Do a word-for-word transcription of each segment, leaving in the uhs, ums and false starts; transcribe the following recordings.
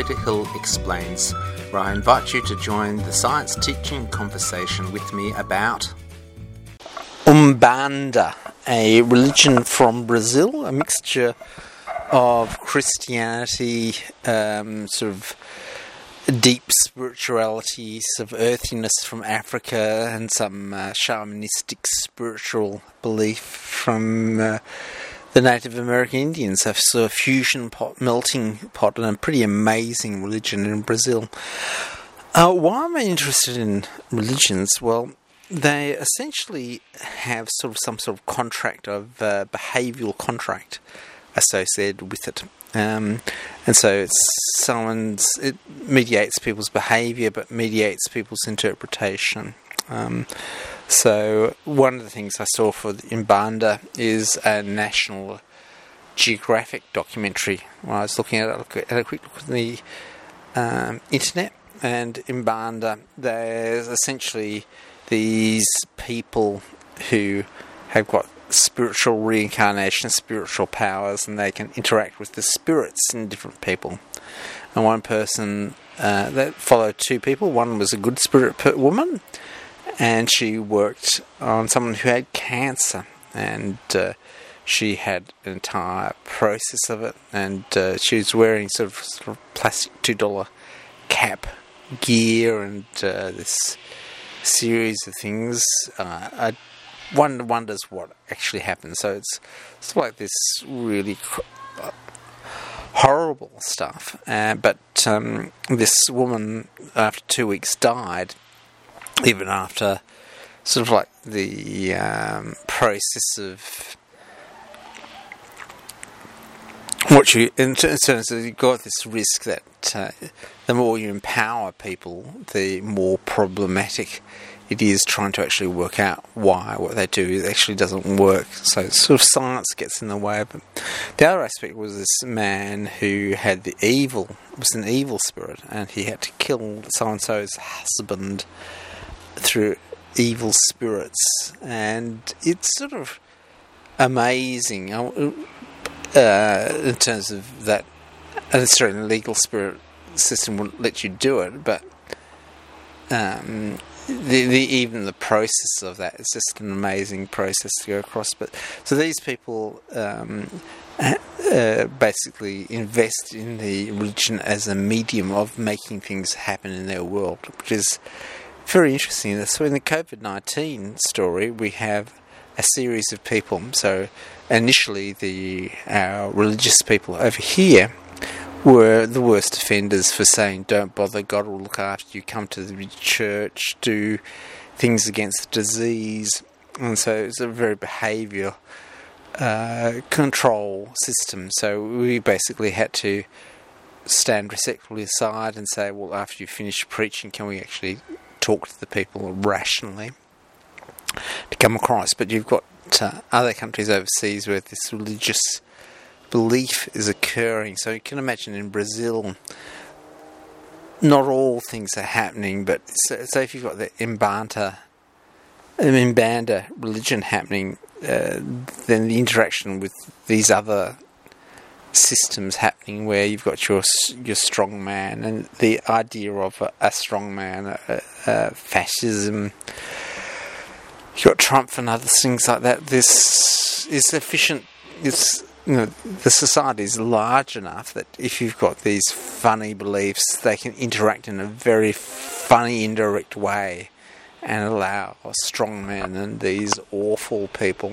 Peter Hill Explains, where I invite you to join the science teaching conversation with me about Umbanda, a religion from Brazil, a mixture of Christianity, um, sort of deep spirituality, sort of earthiness from Africa, and some uh, shamanistic spiritual belief from uh, the Native American Indians. A sort of fusion pot, melting pot, and a pretty amazing religion in Brazil. Uh, why am I interested in religions? Well, they essentially have sort of some sort of contract of uh, behavioural contract associated with it. Um, and so it's someone's, it mediates people's behaviour, but mediates people's interpretation. Um, so one of the things I saw for Umbanda is a National Geographic documentary. When I was looking at it, I had a quick look at the um, internet, and Umbanda, there's essentially these people who have got spiritual reincarnation, spiritual powers, and they can interact with the spirits in different people. And one person uh, that followed two people. One was a good spirit per- woman, and she worked on someone who had cancer, and uh, she had an entire process of it, and uh, she was wearing sort of, sort of plastic two dollar cap gear and uh, this series of things. Uh, I one wonders what actually happened. So it's it's like this really uh, horrible stuff. Uh, but um, this woman, after two weeks, died. Even after sort of like the um, process of what you, in terms of, you've got this risk that uh, the more you empower people, the more problematic it is trying to actually work out why what they do actually doesn't work. So sort of science gets in the way of it. The other aspect was this man who had the evil, was an evil spirit, and he had to kill so-and-so's husband through evil spirits. And it's sort of amazing uh, in terms of that. Necessarily the legal spirit system wouldn't let you do it, but um, the, the even the process of that is just an amazing process to go across. But so these people um, uh, basically invest in the religion as a medium of making things happen in their world, which is very interesting. So in the COVID nineteen story, we have a series of people. So initially, the our religious people over here were the worst offenders for saying, don't bother, God will look after you, come to the church, do things against the disease. And so it's a very behavioural uh, control system. So we basically had to stand respectfully aside and say, well, after you finish preaching, can we actually talk to the people rationally to come across? But you've got uh, other countries overseas where this religious belief is occurring. So you can imagine in Brazil, not all things are happening, but so, so if you've got the Umbanda, Umbanda religion happening, uh, then the interaction with these other systems happening, where you've got your your strong man, and the idea of a, a strong man, uh, uh, fascism, you've got Trump and other things like that. This is efficient. It's You know, the society is large enough that if you've got these funny beliefs, they can interact in a very funny, indirect way and allow strong men and these awful people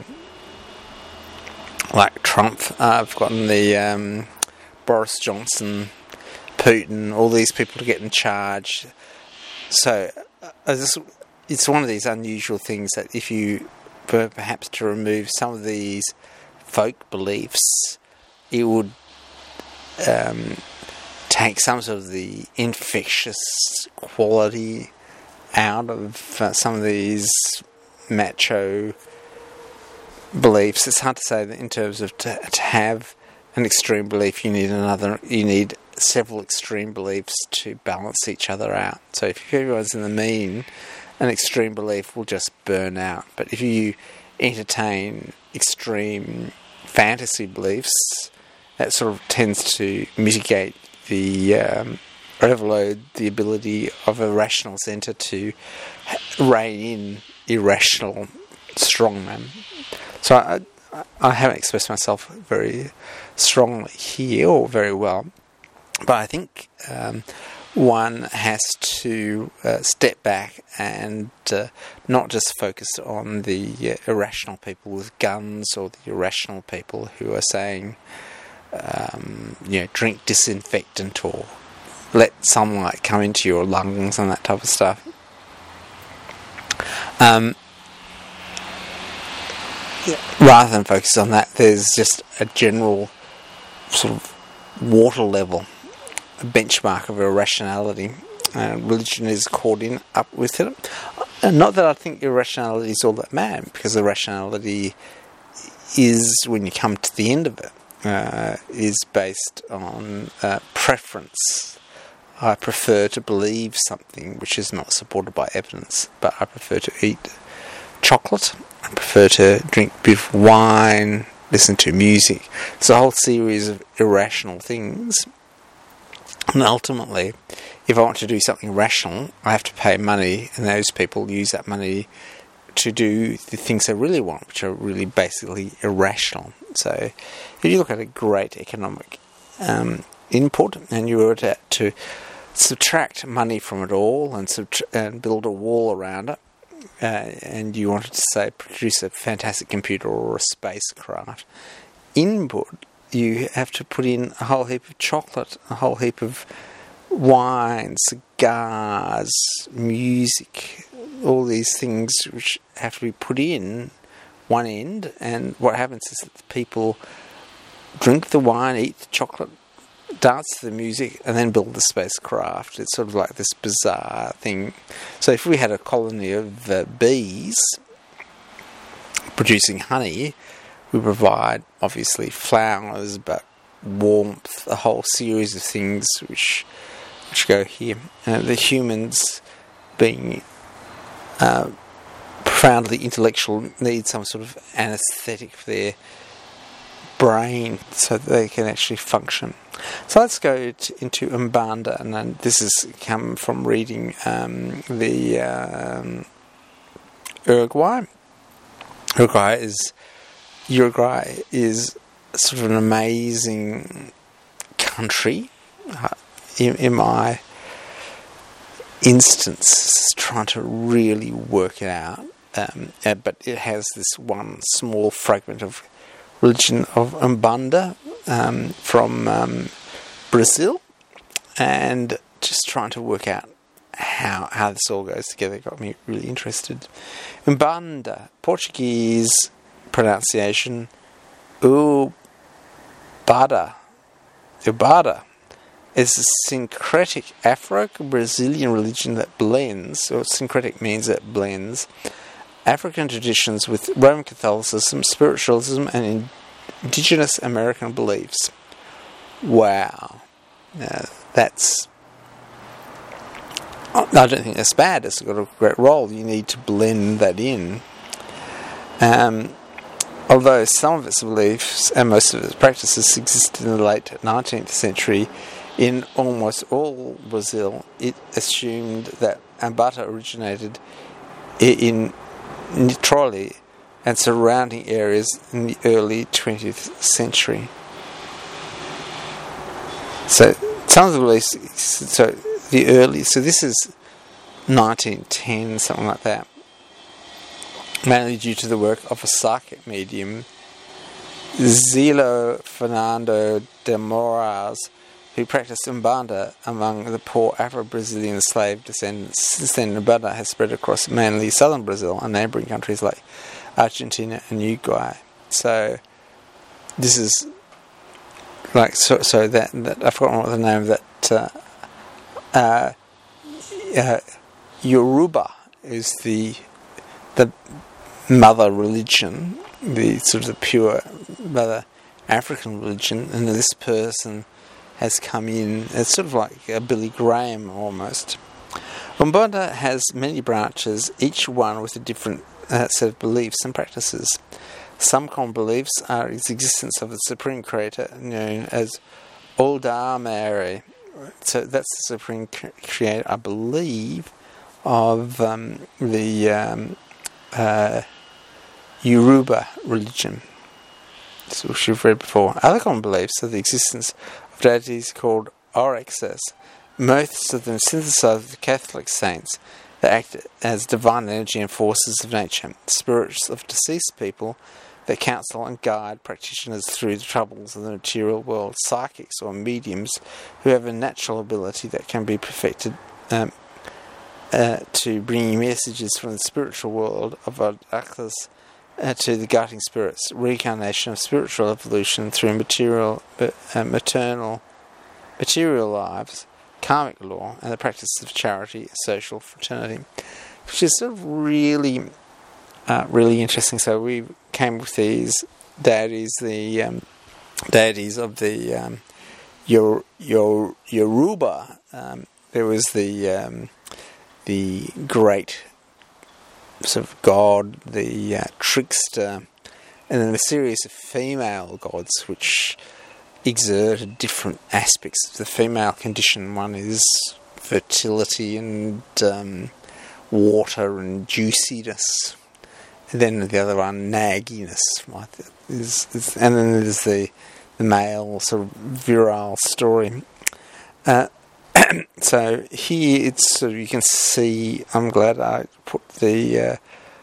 like Trump. Uh, I've gotten the um, Boris Johnson, Putin, all these people to get in charge. So uh, this, it's one of these unusual things that if you were perhaps to remove some of these folk beliefs, it would um, take some sort of the infectious quality out of uh, some of these macho beliefs. It's hard to say that in terms of to, to have an extreme belief, you need another. You need several extreme beliefs to balance each other out. So if everyone's in the mean, an extreme belief will just burn out. But if you entertain extreme fantasy beliefs, that sort of tends to mitigate the um, overload the ability of a rational centre to rein in irrational strongmen. So I, I haven't expressed myself very strongly here or very well, but I think um, one has to uh, step back and uh, not just focus on the uh, irrational people with guns or the irrational people who are saying, um, you know, drink disinfectant or let sunlight come into your lungs and that type of stuff. Um, rather than focus on that, there's just a general sort of water level benchmark of irrationality. Uh, religion is caught in up with it. And not that I think irrationality is all that bad, because irrationality is, when you come to the end of it, uh, is based on uh, preference. I prefer to believe something which is not supported by evidence, but I prefer to eat chocolate, I prefer to drink a bit of wine, listen to music. It's a whole series of irrational things. And ultimately, if I want to do something rational, I have to pay money, and those people use that money to do the things they really want, which are really basically irrational. So if you look at a great economic um, input, and you were to, to subtract money from it all and, subtra- and build a wall around it, uh, and you wanted to, say, produce a fantastic computer or a spacecraft, input, you have to put in a whole heap of chocolate, a whole heap of wine, cigars, music, all these things which have to be put in one end, and what happens is that the people drink the wine, eat the chocolate, dance to the music, and then build the spacecraft. It's sort of like this bizarre thing. So if we had a colony of uh, bees producing honey, we provide, obviously, flowers, but warmth, a whole series of things which which go here. Uh, the humans, being uh, profoundly intellectual, need some sort of anaesthetic for their brain so that they can actually function. So let's go to, into Umbanda, and then this has come from reading um, the um, Uruguay. Uruguay is Uruguay is sort of an amazing country. Uh, in, in my instance, trying to really work it out, um, uh, but it has this one small fragment of religion of Umbanda um, from um, Brazil, and just trying to work out how how this all goes together got me really interested. Umbanda, Portuguese pronunciation, Ubada. Ubada is a syncretic Afro-Brazilian religion that blends, or syncretic means that blends, African traditions with Roman Catholicism, spiritualism, and indigenous American beliefs. Wow. Uh, that's... I don't think that's bad. It's got a great role. You need to blend that in. Um... Although some of its beliefs and most of its practices existed in the late nineteenth century, in almost all Brazil, it assumed that Umbanda originated in Niterói and surrounding areas in the early twentieth century. So some of the beliefs, so the early, so this is nineteen ten, something like that. Mainly due to the work of a psychic medium, Zelo Fernando de Moraes, who practiced Umbanda among the poor Afro-Brazilian slave descendants. Since then, Umbanda has spread across mainly southern Brazil and neighbouring countries like Argentina and Uruguay. So, this is like so. So that, that I've forgotten what the name of that. Uh, uh, uh, Yoruba is the the mother religion, the sort of the pure mother African religion, and this person has come in. It's sort of like a Billy Graham almost. Umbanda has many branches, each one with a different uh, set of beliefs and practices. Some common beliefs are its existence of the supreme creator known as Oldamare, so that's the supreme creator, I believe, of um, the um, uh, Yoruba religion, so which we've read before. Other common beliefs are the existence of deities called Orixes. Most of them synthesized with Catholic saints that act as divine energy and forces of nature, spirits of deceased people that counsel and guide practitioners through the troubles of the material world, psychics or mediums who have a natural ability that can be perfected um, uh, to bring messages from the spiritual world of Orixes uh, to the guiding spirits, reincarnation of spiritual evolution through material, uh, maternal, material lives, karmic law, and the practice of charity, social fraternity, which is sort of really, uh, really interesting. So we came with these deities, the um, deities of the um, Yor- Yor- Yoruba. Um, there was the um, the great sort of god, the uh, trickster, and then a series of female gods which exerted different aspects of the female condition. One is fertility and um, water and juiciness, and then the other one, nagginess, right? Is, is, and then there's the, the male sort of virile story. Uh, so here it's sort of, you can see, I'm glad I put the uh,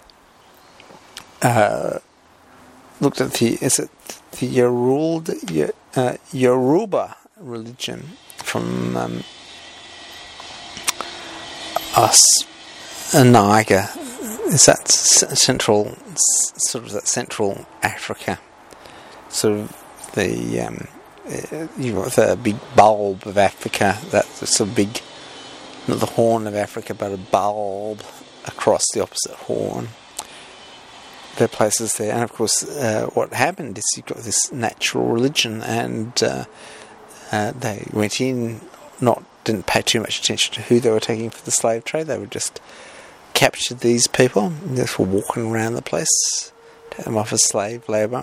uh, looked at the, is it the Yoruba, uh, Yoruba religion from um, us, Niger. Is that central, sort of that Central Africa, sort of the um, uh, you've got the big bulb of Africa, that sort of big, not the horn of Africa, but a bulb across the opposite horn. There are places there, and of course, uh, what happened is you've got this natural religion, and uh, uh, they went in, not didn't pay too much attention to who they were taking for the slave trade. They were just captured these people, just were walking around the place, take them off as slave labour,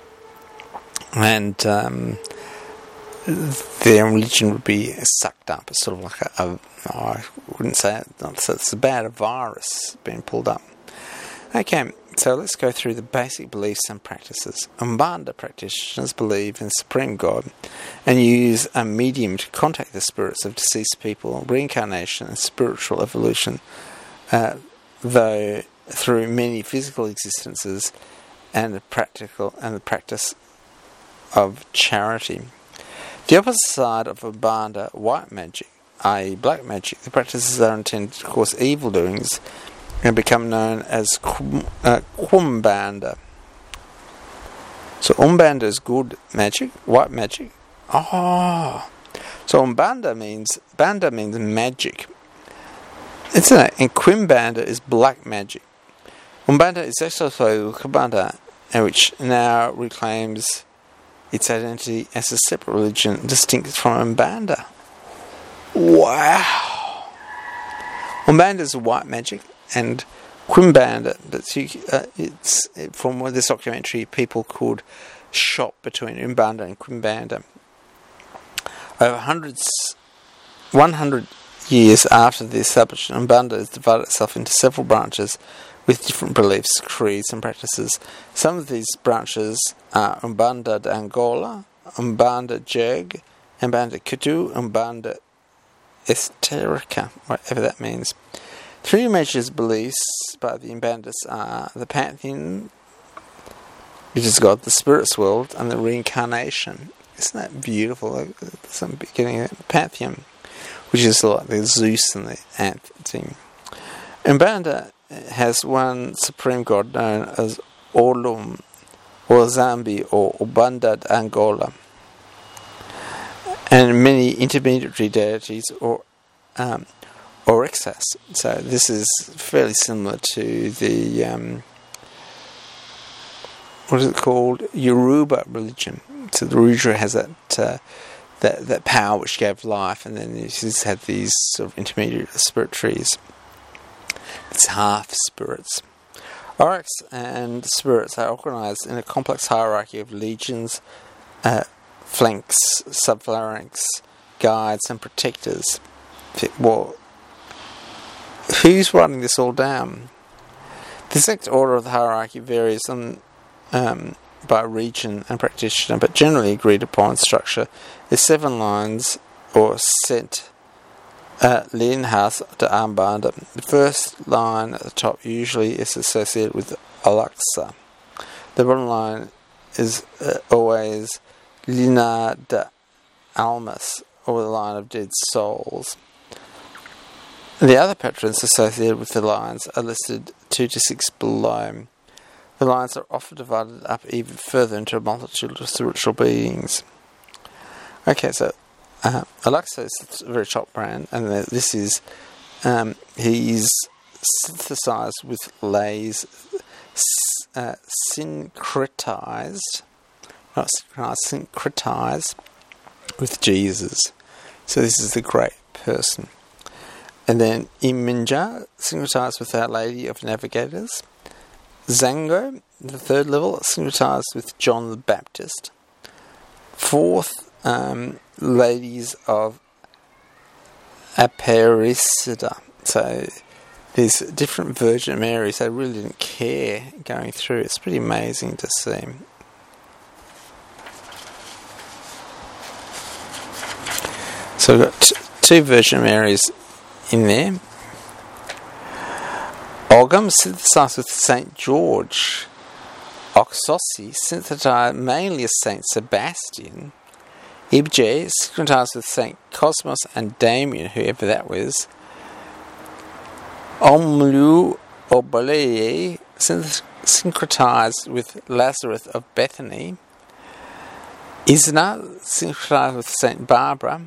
and um, their religion would be sucked up. It's sort of like a, a oh, I wouldn't say it, not so it's about a virus being pulled up. Okay, so let's go through the basic beliefs and practices. Umbanda practitioners believe in the Supreme God and use a medium to contact the spirits of deceased people, reincarnation and spiritual evolution, uh, though through many physical existences and the practical and the practice of charity. The opposite side of Umbanda, white magic, that is black magic, the practices are intended to cause evil doings and become known as kum, uh, Kumbanda. So Umbanda is good magic, white magic. Oh, so Umbanda means Banda means magic. Isn't it? And Quimbanda is black magic. Umbanda is also Kumbanda, which now reclaims its identity as a separate religion, distinct from Umbanda. Wow! Umbanda is white magic, and Quimbanda, but you, uh, it's from this documentary, people could shop between Umbanda and Quimbanda. Over hundreds, one hundred years after the establishment, Umbanda has divided itself into several branches with different beliefs, creeds, and practices. Some of these branches are Umbanda de Angola, Umbanda Jeg, Umbanda Kutu, Umbanda Esterica, whatever that means. Three major beliefs by the Umbandas are the Pantheon, which is God, the Spirit's world, and the reincarnation. Isn't that beautiful? Some beginning of the Pantheon, which is like the Zeus and the Ant thing. Umbanda has one supreme god known as Olum, or Zambi, or Umbanda de Angola, and many intermediary deities or um, Orixes. So this is fairly similar to the um, what is it called? Yoruba religion. So the Yoruba has that uh, that that power which gave life, and then it just had these sort of intermediate spirit trees. It's half spirits. Oryx and spirits are organised in a complex hierarchy of legions, uh, flanks, subphalanx, guides and protectors. Well, who's writing this all down? The exact order of the hierarchy varies on, um, by region and practitioner, but generally agreed upon structure is seven lines or set uh, Leenhuis de Armbanden. The first line at the top usually is associated with Al-Aqsa. The bottom line is uh, always Lina de Almas, or the line of dead souls. The other patrons associated with the lines are listed two to six below. The lines are often divided up even further into a multitude of spiritual beings. Okay, so uh, Al-Aqsa is the very top brand, and this is, um, he is synthesized with lays, uh, syncretized, not synchronized, syncretized with Jesus. So this is the great person. And then Iminja, syncretized with Our Lady of Navigators. Zango, the third level, syncretized with John the Baptist. Fourth, um, Ladies of Aparecida. So there's different Virgin Marys. They really didn't care going through. It's pretty amazing to see. So we've got t- two Virgin Marys in there. Ogum, synthesized with Saint George. Oxossi, synthesized mainly as Saint Sebastian. Ibje, synchronized with Saint Cosmos and Damien, whoever that was. Omlu Oboleye, syncretized with Lazarus of Bethany. Isna, syncretized with Saint Barbara.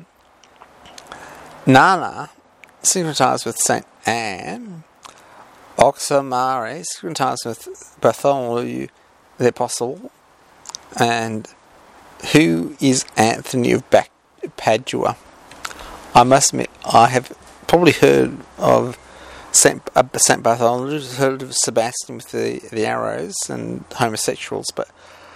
Nana, syncretized with Saint Anne. Oxomare, synchronized with Bartholomew the Apostle. And who is Anthony of Bac- Padua? I must admit, I have probably heard of Saint uh, Saint Bartholomew, heard of Sebastian with the, the arrows and homosexuals, but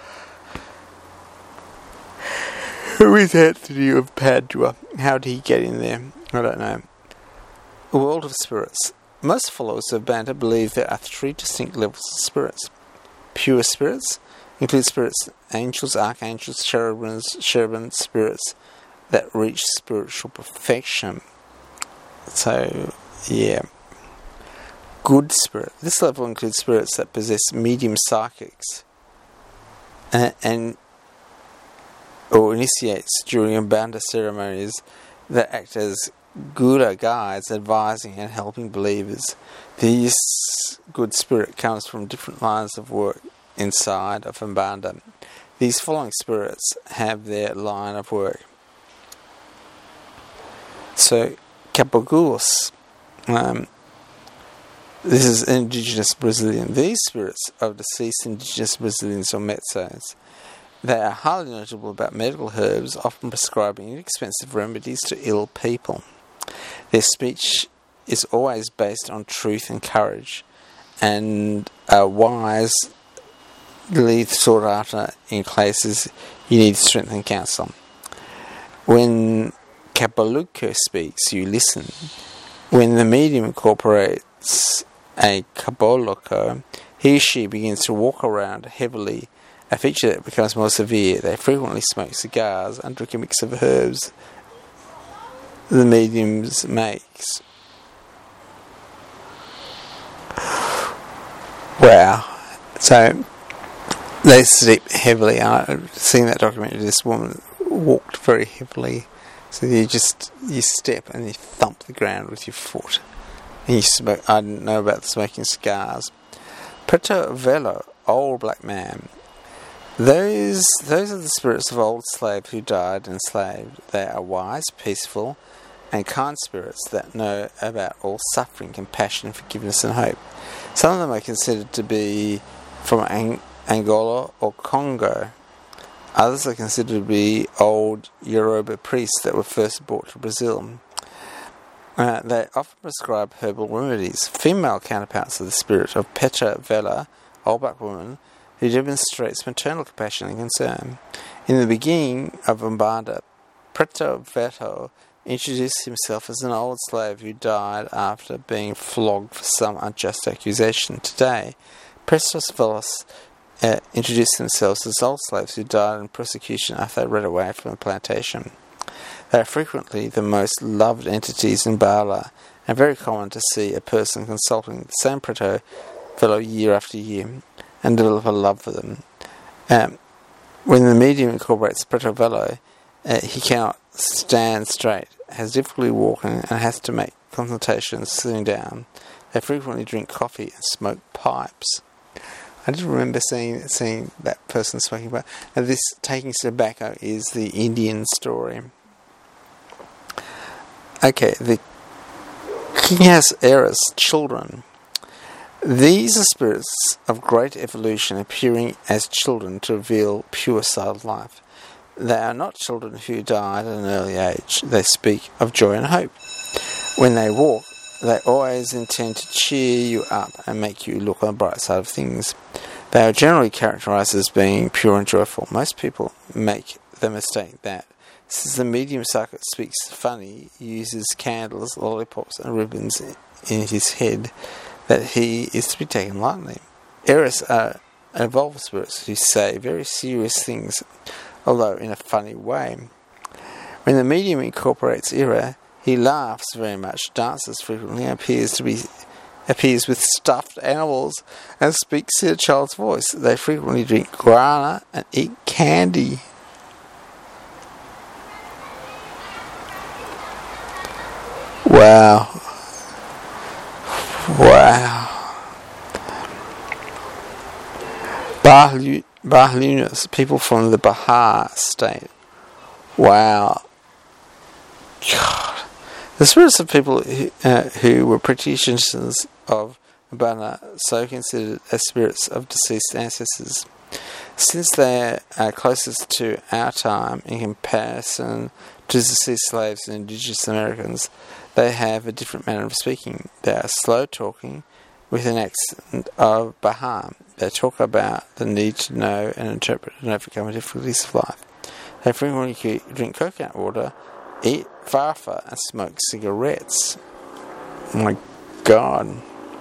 who is Anthony of Padua? How did he get in there? I don't know. A world of spirits. Most followers of Banda believe there are three distinct levels of spirits. Pure spirits include spirits, angels, archangels, cherubims, cherubim spirits that reach spiritual perfection. So, yeah. Good spirit. This level includes spirits that possess medium psychics and, and or initiates during Banda ceremonies that act as Guru guides, advising and helping believers. This good spirit comes from different lines of work inside of Mbanda. These following spirits have their line of work. So, Capogulos, um, this is indigenous Brazilian. These spirits are deceased indigenous Brazilians or Metzos. They are highly knowledgeable about medical herbs, often prescribing inexpensive remedies to ill people. Their speech is always based on truth and courage, and are wisely sought after in places you need strength and counsel. When Kabaluko speaks, you listen. When the medium incorporates a Kabaloko, he or she begins to walk around heavily, a feature that becomes more severe. They frequently smoke cigars and drink a mix of herbs the mediums makes. Wow. So they sleep heavily. I've seen that documentary. This woman walked very heavily. So you just, you step and you thump the ground with your foot. And you smoke. I didn't know about the smoking cigars. Preto Velo, old black man. Those those are the spirits of old slaves who died enslaved. They are wise, peaceful, and kind spirits that know about all suffering, compassion, forgiveness, and hope. Some of them are considered to be from Ang- Angola or Congo. Others are considered to be old Yoruba priests that were first brought to Brazil. Uh, they often prescribe herbal remedies. Female counterparts of the spirit of Petra Vela, old black woman, who demonstrates maternal compassion and concern. In the beginning of Umbanda Preto Veto introduced himself as an old slave who died after being flogged for some unjust accusation. Today, Prestos Velos uh, introduced themselves as old slaves who died in persecution after they ran away from the plantation. They are frequently the most loved entities in Bala, and very common to see a person consulting the same Preto Velo year after year and develop a love for them. Um, when the medium incorporates Preto Velo, uh, he cannot stand straight, has difficulty walking, and has to make consultations sitting down. They frequently drink coffee and smoke pipes. I just remember seeing seeing that person smoking pipe. Now this taking tobacco is the Indian story. Okay, the king has Eris, children. These are spirits of great evolution appearing as children to reveal pure side of life. They are not children who died at an early age. They speak of joy and hope. When they walk, they always intend to cheer you up and make you look on the bright side of things. They are generally characterized as being pure and joyful. Most people make the mistake that, since the medium circuit speaks funny, uses candles, lollipops and ribbons in his head, that he is to be taken lightly. Eris are evolved spirits who say very serious things, although in a funny way. When the medium incorporates Era, he laughs very much, dances frequently, and appears to be appears with stuffed animals, and speaks in a child's voice. They frequently drink guarana and eat candy. Wow. Wow. Bahlunas, people from the Bahar state. Wow. God. The spirits of people who, uh, who were practitioners of Bana, so considered as spirits of deceased ancestors. Since they are closest to our time in comparison to deceased slaves and indigenous Americans, they have a different manner of speaking. They are slow-talking with an accent of Baham. They talk about the need to know and interpret and overcome the difficulties of life. They frequently drink coconut water, eat farfa, and smoke cigarettes. Oh my God.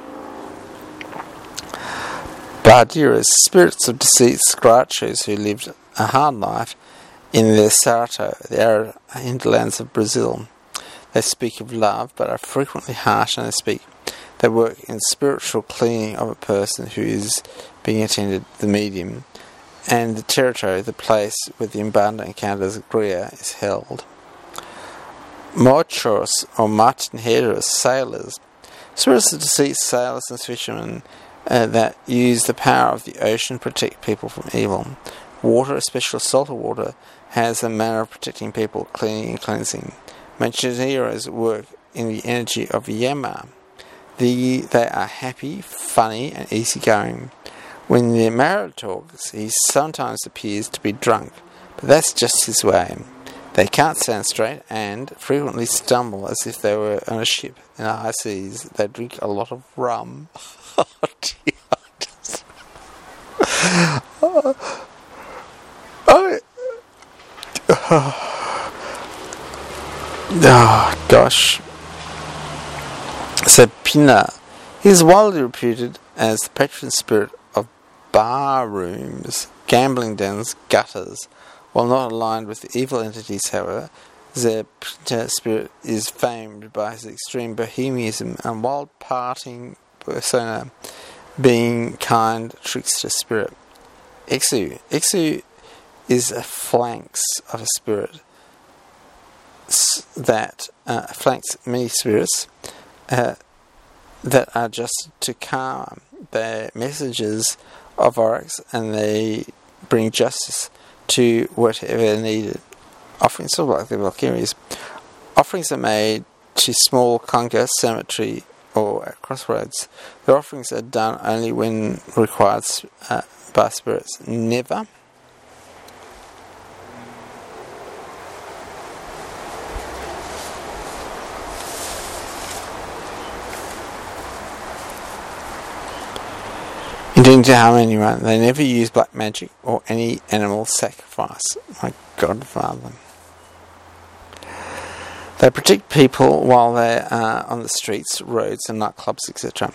Bardiras, spirits of deceased scratchers who lived a hard life in the Cerrado, the arid hinterlands of Brazil. They speak of love, but are frequently harsh, and they speak. They work in spiritual cleaning of a person who is being attended, the medium, and the territory, the place where the Umbanda encounters Gria is held. Mochos, or martinheros, sailors, spirits of deceased sailors and fishermen uh, that use the power of the ocean to protect people from evil. Water, especially salted water, has a manner of protecting people, cleaning and cleansing. Mancheteros work in the energy of Yama. The, they are happy, funny, and easygoing. When the Mara talks, he sometimes appears to be drunk, but that's just his way. They can't stand straight and frequently stumble as if they were on a ship in the high seas. They drink a lot of rum. Oh, dear. oh, oh, oh, gosh. So Pina, he is widely reputed as the patron spirit of bar rooms, gambling dens, gutters. While not aligned with the evil entities, however, the Pinta spirit is famed by his extreme bohemianism and wild partying persona, being kind trickster spirit. Exu. Exu is a flanks of a spirit that uh, flanks many spirits uh, that are just to calm. They're messengers of Oryx, and they bring justice to whatever needed. Offerings, sort of like the Valkyries. Offerings are made to small conga cemetery or at crossroads. The offerings are done only when required uh, by spirits. Never. Intending to harm anyone, they never use black magic or any animal sacrifice. My Godfather. They protect people while they are on the streets, roads and nightclubs, et cetera.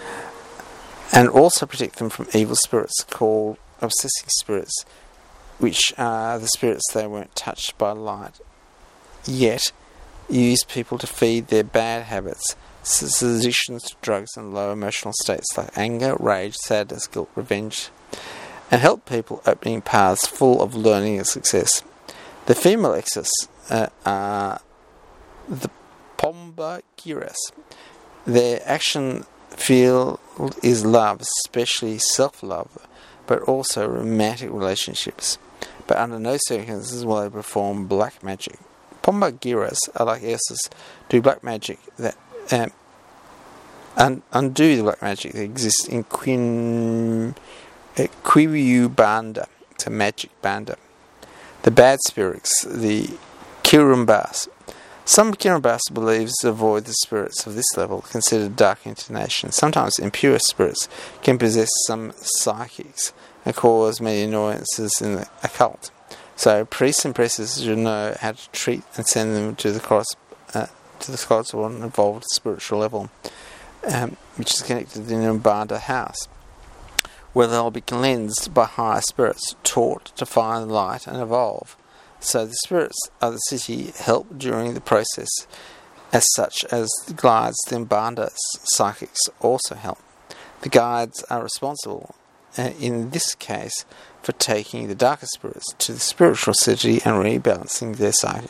And also protect them from evil spirits called obsessing spirits, which are the spirits they weren't touched by light, yet use people to feed their bad habits, addictions to drugs and low emotional states like anger, rage, sadness, guilt, revenge, and help people opening paths full of learning and success. The female exorcists uh, are the Pombagiras. Their action field is love, especially self-love, but also romantic relationships. But under no circumstances will they perform black magic. Pombagiras are like exorcists, do black magic that um, un- undo the black magic that exists in Quin, uh, Quivu Banda, it's a magic banda. The bad spirits, the Kirumbas. Some Kirumbas believes to avoid the spirits of this level, considered dark intonation. Sometimes impure spirits can possess some psychics and cause many annoyances in the occult. So priests and priestesses should know how to treat and send them to the cross, uh, to the scholars or an involved spiritual level, um, which is connected in a Umbanda house, where they'll be cleansed by higher spirits, taught to find light and evolve. So the spirits of the city help during the process, as such as the guides, the Umbanda psychics also help. The guides are responsible, uh, in this case, for taking the darker spirits to the spiritual city and rebalancing their psyche.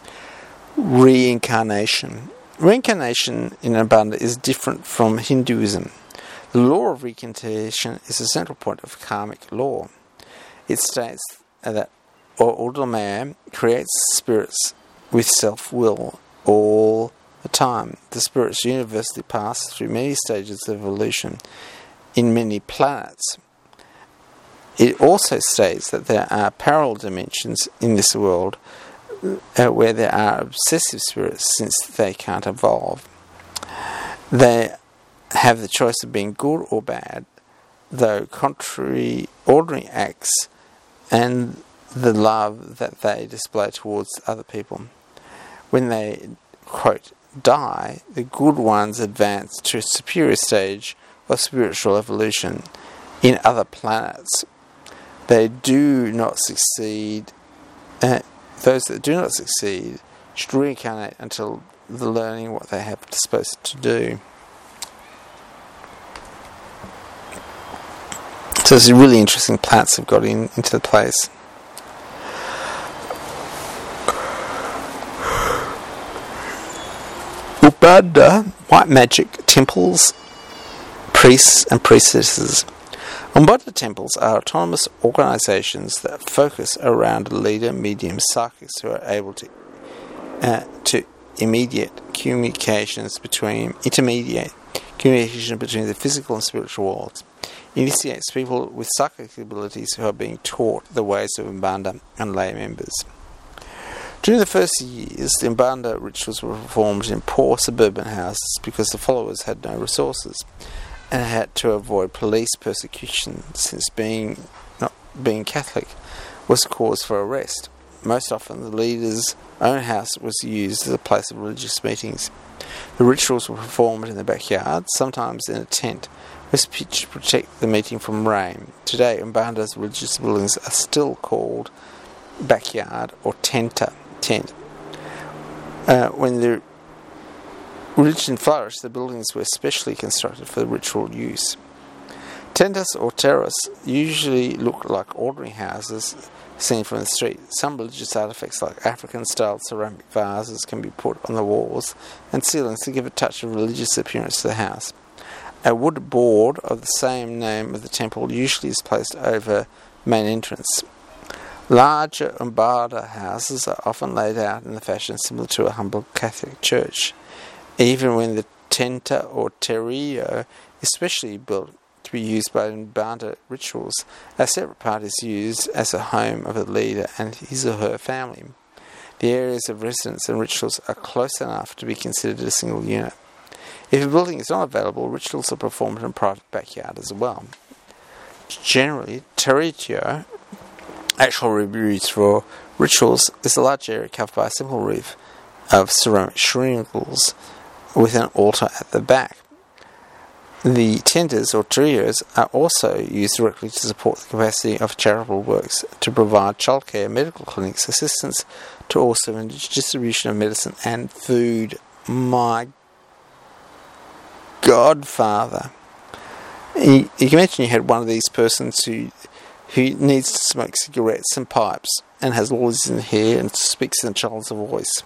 Reincarnation. Reincarnation in Umbanda is different from Hinduism. The law of reincarnation is a central point of karmic law. It states that Ordamaya creates spirits with self-will all the time. The spirits universally pass through many stages of evolution in many planets. It also states that there are parallel dimensions in this world uh, where there are obsessive spirits, since they can't evolve. They have the choice of being good or bad, though contrary ordinary acts and the love that they display towards other people. When they, quote, die, the good ones advance to a superior stage of spiritual evolution in other planets. They do not succeed, uh, those that do not succeed should reincarnate until the learning what they have supposed to do. So it's really interesting planets have got in, into the place. Umbanda, white magic temples, priests and priestesses. Umbanda temples are autonomous organizations that focus around a leader, medium, psychics who are able to uh, to immediate communications between intermediate communication between the physical and spiritual worlds. Initiates people with psychic abilities who are being taught the ways of Umbanda and lay members. During the first years, the Umbanda rituals were performed in poor suburban houses because the followers had no resources and had to avoid police persecution, since being not being Catholic was cause for arrest. Most often, the leader's own house was used as a place of religious meetings. The rituals were performed in the backyard, sometimes in a tent, was pitched to protect the meeting from rain. Today, Umbanda's religious buildings are still called backyard or tenta, tent. Uh, when the religion flourished, the buildings were specially constructed for the ritual use. Tentas or terrace usually look like ordinary houses seen from the street. Some religious artifacts like African-style ceramic vases can be put on the walls and ceilings to give a touch of religious appearance to the house. A wood board of the same name of the temple usually is placed over main entrance. Larger Umbanda houses are often laid out in a fashion similar to a humble Catholic church. Even when the tenta or terrio is specially built to be used by Umbanda rituals, a separate part is used as a home of the leader and his or her family. The areas of residence and rituals are close enough to be considered a single unit. If a building is not available, rituals are performed in a private backyard as well. Generally, territio, actual roof for rituals, is a large area covered by a simple roof of ceramic shingles with an altar at the back. The tenders or trios are also used directly to support the capacity of charitable works to provide childcare, medical clinics, assistance to orphanage, distribution of medicine and food. My Godfather. You, you can imagine you had one of these persons who who needs to smoke cigarettes and pipes and has lollies in the hair and speaks in a child's voice.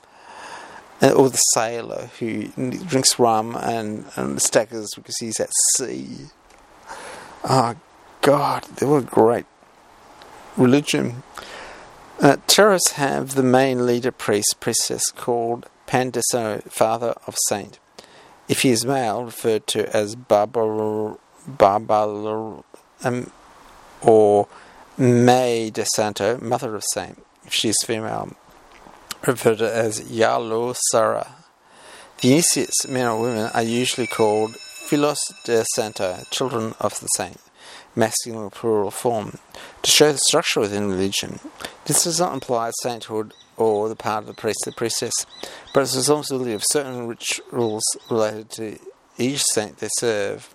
Or the sailor who drinks rum and, and staggers because he's at sea. Oh, God, they were great religion. Uh, terrorists have the main leader priest, priestess, called Pandesano, father of saint. If he is male, referred to as Barbara, Barbara um, or May de Santo, mother of saint. If she is female, referred to as Yalo Sara. The initiates, men or women, are usually called Filos de Santo, children of the saint, masculine or plural form. To show the structure within religion, this does not imply sainthood or the part of the priest or priestess, but it's the responsibility of certain rituals related to each saint they serve,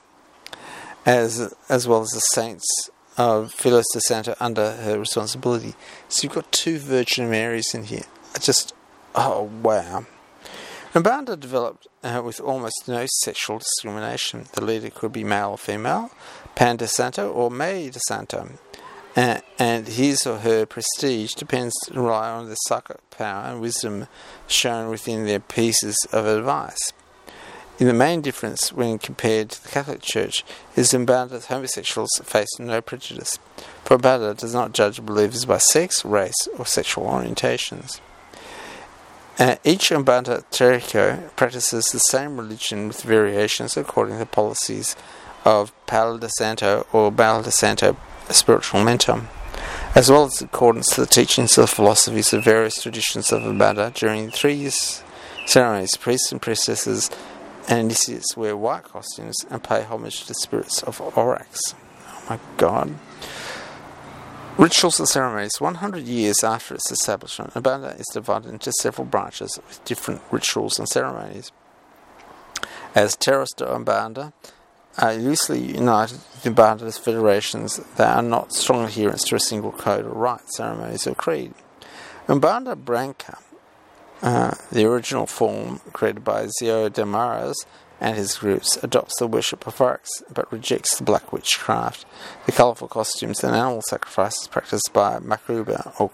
as as well as the saints of Filos de Santo under her responsibility. So you've got two Virgin Marys in here. Just, oh wow. Umbanda developed uh, with almost no sexual discrimination. The leader could be male or female, Pan de Santo or May de Santo, uh, and his or her prestige depends to rely on the psychic power and wisdom shown within their pieces of advice. In the main difference when compared to the Catholic Church is Umbanda's homosexuals face no prejudice, for Umbanda does not judge believers by sex, race, or sexual orientations. Uh, each Umbanda Trio practices the same religion with variations according to the policies of Palo de Santo or Baal de Santo, a spiritual mentor, as well as accordance to the teachings of the philosophies of various traditions of Umbanda. During three years ceremonies, priests and priestesses and initiates wear white costumes and pay homage to the spirits of Aurochs. Oh my God. Rituals and ceremonies. one hundred years after its establishment, Umbanda is divided into several branches with different rituals and ceremonies. As Terreiros de Umbanda are loosely united with Umbanda's federations, they are not strong adherents to a single code or rite, ceremonies or creed. Umbanda Branca, uh, the original form created by Zio de Maras and his groups, adopts the worship of Aurochs, but rejects the black witchcraft, the colourful costumes and animal sacrifices practiced by Macumba or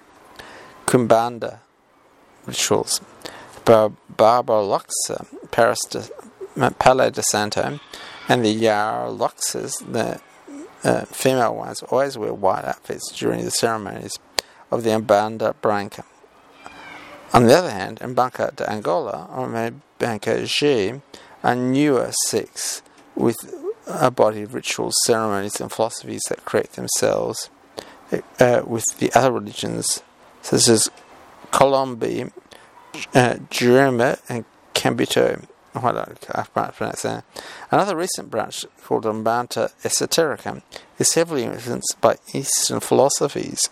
Kumbanda rituals. Bar- Barbaloxa, Paris de, Palais de Santo, and the Yarloxes, the uh, female ones, always wear white outfits during the ceremonies of the Umbanda Branca. On the other hand, Umbanda de Angola, or Umbanda G, are newer sects with a body of rituals, ceremonies and philosophies that create themselves uh, with the other religions such as Colombi, uh, Jurema and Cambito. Oh, I don't I can't pronounce that. Another recent branch called Umbanda Esoterica is heavily influenced by Eastern philosophies.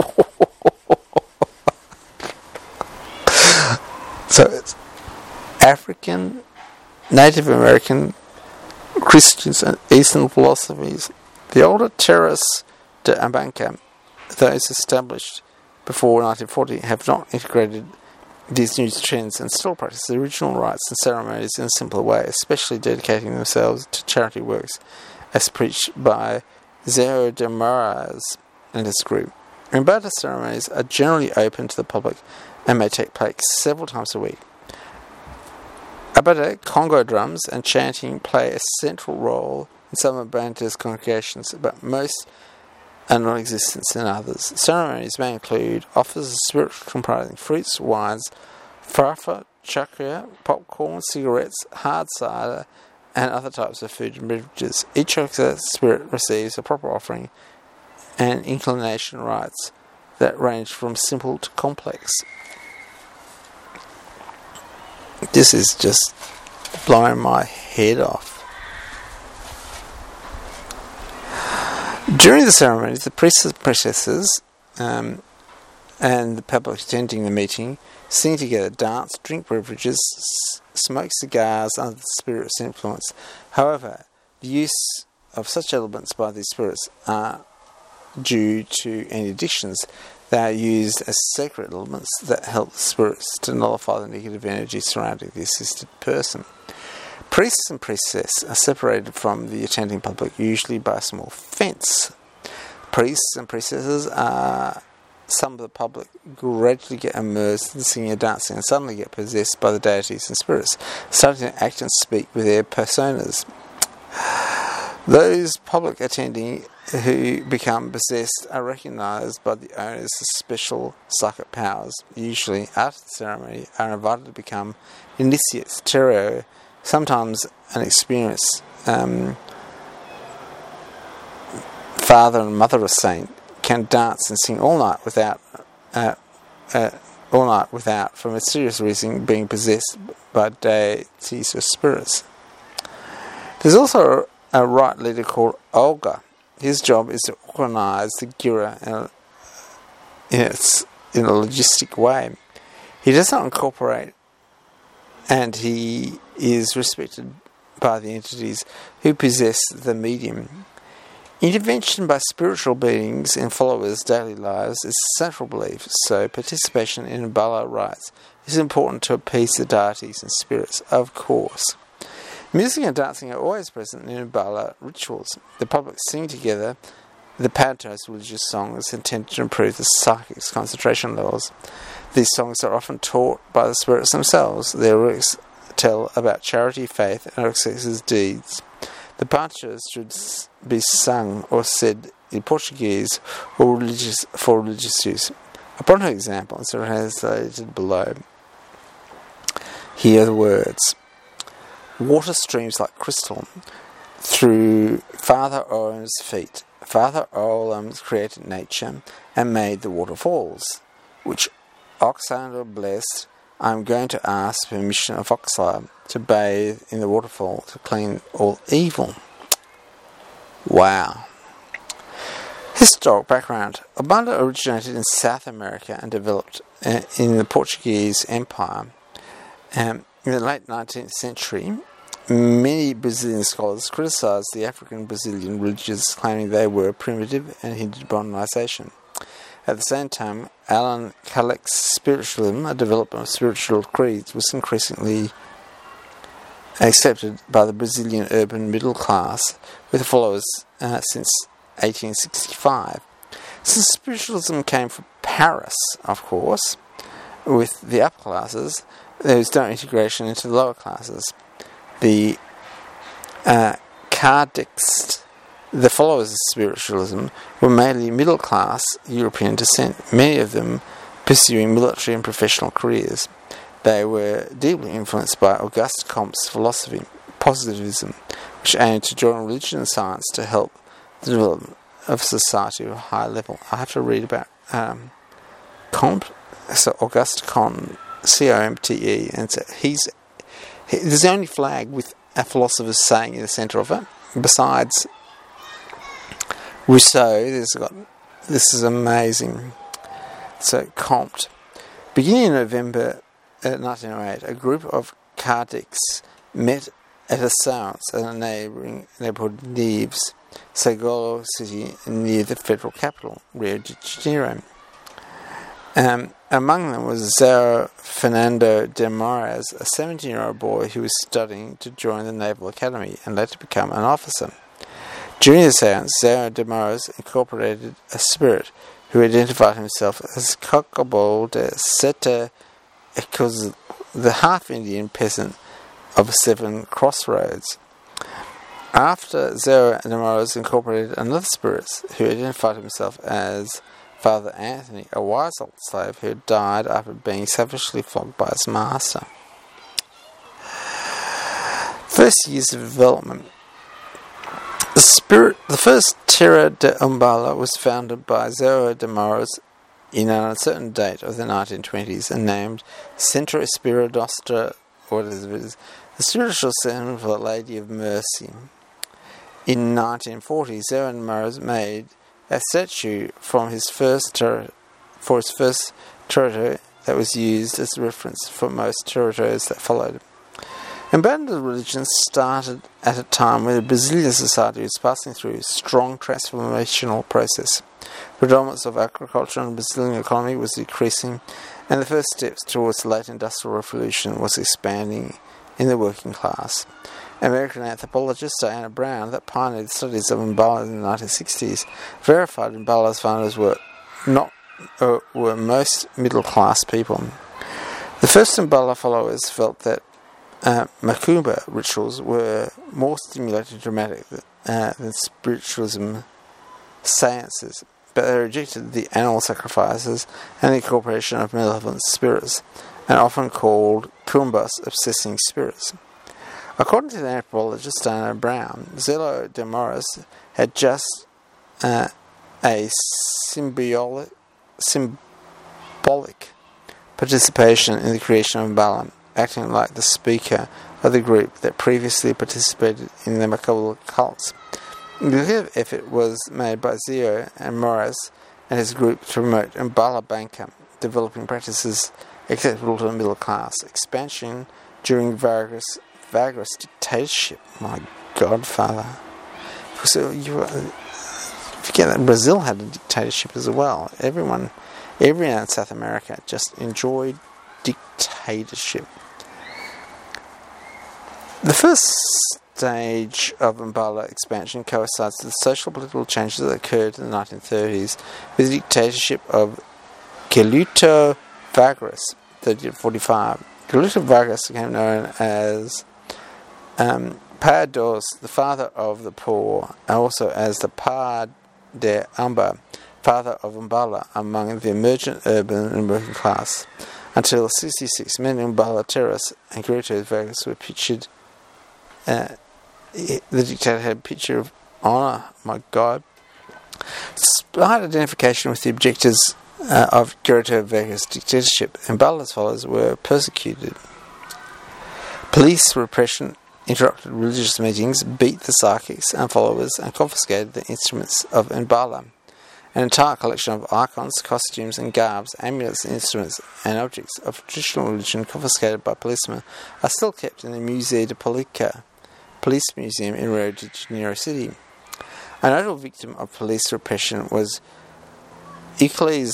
So it's African, Native American, Christians and Eastern philosophies. The older Terreiros de Umbanda, those established before nineteen forty, have not integrated these new trends and still practice the original rites and ceremonies in a simpler way, especially dedicating themselves to charity works as preached by Zeo de Maras and his group. Umbanda ceremonies are generally open to the public and may take place several times a week. Umbanda, Congo drums and chanting play a central role in some of Umbanda's congregations, but most are non-existent in others. Ceremonies may include offers of spirits comprising fruits, wines, farfa, chakra, popcorn, cigarettes, hard cider, and other types of food and beverages. Each spirit receives a proper offering and inclination rites that range from simple to complex. This is just blowing my head off. During the ceremonies, the priests and priestesses um, and the public attending the meeting sing together, dance, drink beverages, s- smoke cigars under the spirit's influence. However, the use of such elements by these spirits are due to any addictions. They are used as sacred elements that help the spirits to nullify the negative energy surrounding the assisted person. Priests and priestesses are separated from the attending public, usually by a small fence. Priests and priestesses are some of the public gradually get immersed in singing and dancing and suddenly get possessed by the deities and spirits, starting to act and speak with their personas. Those public attending who become possessed are recognised by the owners of special psychic powers. Usually, after the ceremony, are invited to become initiates, terror, sometimes an experienced um, father and mother of a saint can dance and sing all night without, uh, uh, all night without, for mysterious reason, being possessed by deities or spirits. There's also a, a right leader called Olga. His job is to organise the Gira in a, in, its, in a logistic way. He does not incorporate, and he is respected by the entities who possess the medium. Intervention by spiritual beings in followers' daily lives is a central belief, so participation in Umbala rites is important to appease the deities and spirits, of course. Music and dancing are always present in Umbala rituals. The public sing together the Padtos religious songs intended to improve the psychic's concentration levels. These songs are often taught by the spirits themselves. Their lyrics tell about charity, faith, and success deeds. The Padtos should be sung or said in Portuguese or religious for religious use. Upon her examples are translated below. Here are the words. Water streams like crystal through Father Olam's feet. Father Olam created nature and made the waterfalls, which Oxander blessed. I am going to ask permission of Oxlade to bathe in the waterfall to clean all evil. Wow. Historic background. Umbanda originated in South America and developed uh, in the Portuguese Empire. Um, in the late nineteenth century, many Brazilian scholars criticised the African Brazilian religions, claiming they were primitive and hindered modernisation. At the same time, Allan Kardec's spiritualism, a development of spiritual creeds, was increasingly accepted by the Brazilian urban middle class, with followers uh, since eighteen sixty-five. Since spiritualism came from Paris, of course, with the upper classes, there was no integration into the lower classes. The uh, Kardecists, the followers of spiritualism, were mainly middle-class European descent, many of them pursuing military and professional careers. They were deeply influenced by Auguste Comte's philosophy, positivism, which aimed to join religion and science to help the development of society at a high level. I have to read about um, Comte, so Auguste Comte, C O M T E, and so he's he, there's the only flag with a philosopher's saying in the centre of it. Besides Rousseau, there's got this is amazing. So Comte, beginning in November uh, nineteen oh eight, a group of Kardecs met at a séance at a neighbouring neighbourhood Neves, Sagolo city near the federal capital, Rio de Janeiro. Um, among them was Zao Fernando de Moraes, a seventeen-year-old boy who was studying to join the Naval Academy and later become an officer. During the séance, Zao de Moraes incorporated a spirit who identified himself as Cocobol de Sete Ecos, the half-Indian peasant of Seven Crossroads. After Zao de Moraes incorporated another spirit who identified himself as Father Anthony, a wise old slave who had died after being savagely flogged by his master. First years of development. The spirit, the first Terra de Umbala was founded by Zao de Moraes in an uncertain date of the nineteen twenties and named Centro Espiridosta, what is it, the spiritual center for the Lady of Mercy. In nineteen forty, Zao de Moraes made a statue from his first ter- for its first territory that was used as a reference for most territories that followed. Umbanda religion started at a time when the Brazilian society was passing through a strong transformational process. Predominance of agriculture in the Brazilian economy was decreasing, and the first steps towards the late industrial revolution was expanding in the working class. American anthropologist Diana Brown, that pioneered studies of Umbanda in the nineteen sixties, verified Umbanda's founders were not uh, were most middle-class people. The first Umbanda followers felt that uh, Macumba rituals were more stimulating dramatic uh, than spiritualism seances, but they rejected the animal sacrifices and the incorporation of malevolent spirits, and often called Pumbas obsessing spirits. According to the anthropologist Diana Brown, Zelo de Moraes had just uh, a symbolic, symbolic participation in the creation of Umbanda, acting like the speaker of the group that previously participated in the Macumba cults. The effort was made by Zeo and Moraes and his group to promote Umbanda Banca, developing practices acceptable to the middle class. Expansion during Vargas Vargas dictatorship, my godfather. So you forget that Brazil had a dictatorship as well. Everyone, everyone in South America just enjoyed dictatorship. The first stage of Umbanda expansion coincides with the social political changes that occurred in the nineteen thirties with the dictatorship of Getúlio Vargas, thirteen forty-five. Getúlio Vargas became known as um, Pai dos, the father of the poor, and also as the Pai de Amba, father of Umbanda, among the emergent urban and working class. Until sixty-six, many Umbanda terrorists and Getúlio Vargas were pictured. Uh, the dictator had a picture of honour, my God. Despite identification with the objectives uh, of Getúlio Vargas' dictatorship, Umbanda's followers were persecuted. Police repression interrupted religious meetings, beat the psychics and followers, and confiscated the instruments of Umbanda. An entire collection of icons, costumes and garbs, amulets, instruments and objects of traditional religion confiscated by policemen are still kept in the Museu de Política, police museum in Rio de Janeiro City. A notable victim of police repression was Euclides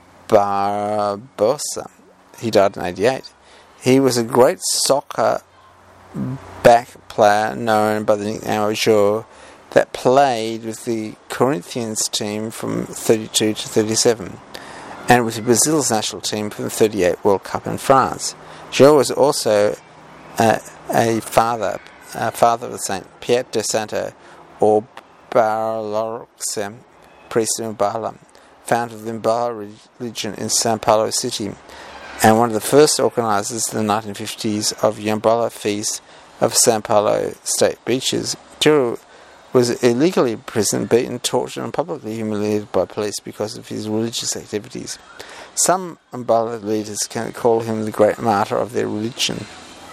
Barbosa. He died in eighty-eight. He was a great soccer back player known by the nickname of Joe that played with the Corinthians team from thirty-two to thirty-seven and with Brazil's national team from the thirty-eight World Cup in France. Joe was also uh, a father uh, father of Saint Pierre de Santo or Barloroxe, priest of Umbanda, founder of the Umbanda religion in Sao Paulo City, and one of the first organisers in the nineteen fifties of the Umbanda Feast of Sao Paulo state beaches. Joe was illegally imprisoned, beaten, tortured and publicly humiliated by police because of his religious activities. Some Umbanda leaders can call him the great martyr of their religion.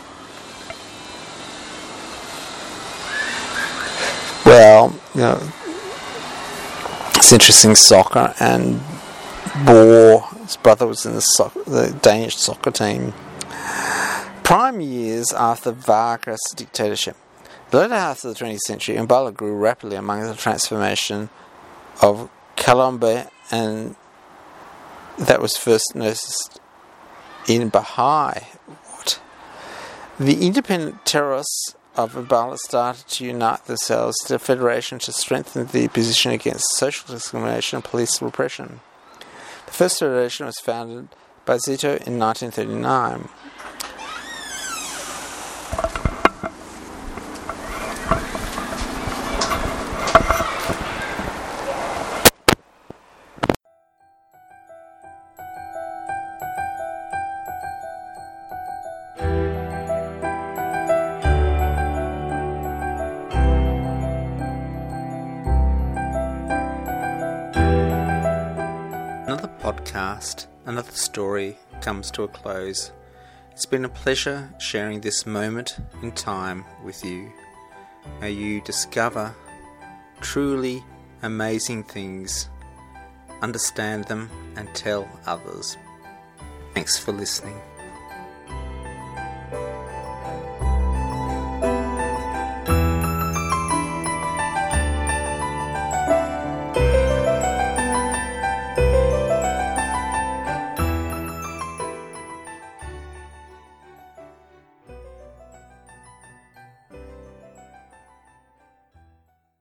Well, you know, it's interesting, soccer, and Bohr, his brother, was in the, soccer, the Danish soccer team. Prime years after Vargas' dictatorship. The later half of the twentieth century, Umbanda grew rapidly among the transformation of Calombe, and that was first noticed in Baha'i. What? The independent terrorists of Umbanda started to unite themselves to a federation to strengthen the position against social discrimination and police repression. The first federation was founded by Zito in nineteen thirty-nine. Another podcast, another story comes to a close. It's been a pleasure sharing this moment in time with you. May you discover truly amazing things understand them, and tell others. Thanks for listening.